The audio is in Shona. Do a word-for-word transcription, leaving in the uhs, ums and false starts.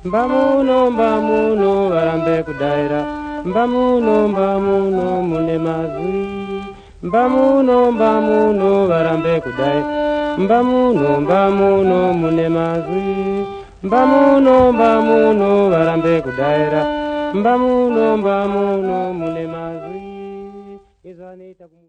Mbamuno mbamuno barambe kudaira Mbamuno mbamuno mune mazwi Mbamuno mbamuno barambe kudaira Mbamuno mbamuno mune mazwi Mbamuno mbamuno barambe kudaira Mbamuno mbamuno mune mazwi Izanita